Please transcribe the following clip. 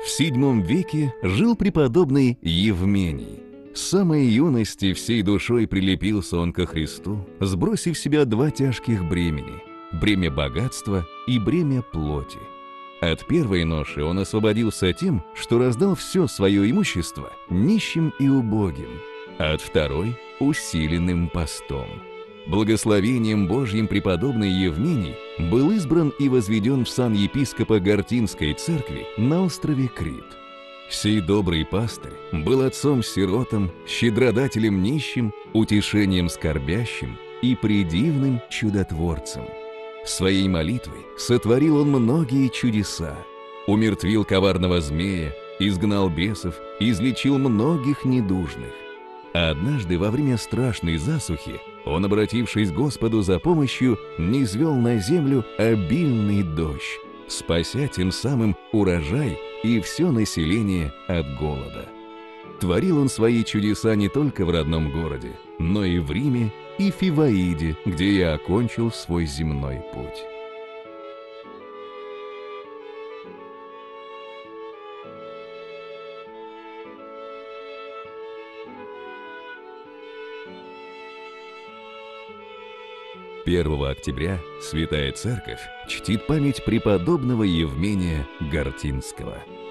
VII веке жил преподобный Евмений. С самой юности всей душой прилепился он ко Христу, сбросив с себя два тяжких бремени – бремя богатства и бремя плоти. От первой ноши он освободился тем, что раздал все свое имущество нищим и убогим, а от второй – усиленным постом. Благословением Божьим преподобный Евмений был избран и возведен в сан епископа Гортинской церкви на острове Крит. Сей добрый пастырь был отцом-сиротам, щедродателем нищим, утешением скорбящим и предивным чудотворцем. Своей молитвой сотворил он многие чудеса, умертвил коварного змея, изгнал бесов, излечил многих недужных. А однажды во время страшной засухи он, обратившись к Господу за помощью, низвел на землю обильный дождь, спася тем самым урожай и все население от голода. Творил он свои чудеса не только в родном городе, но и в Риме и Фиваиде, где и окончил свой земной путь. Первого октября Святая Церковь чтит память преподобного Евмения Гортинского.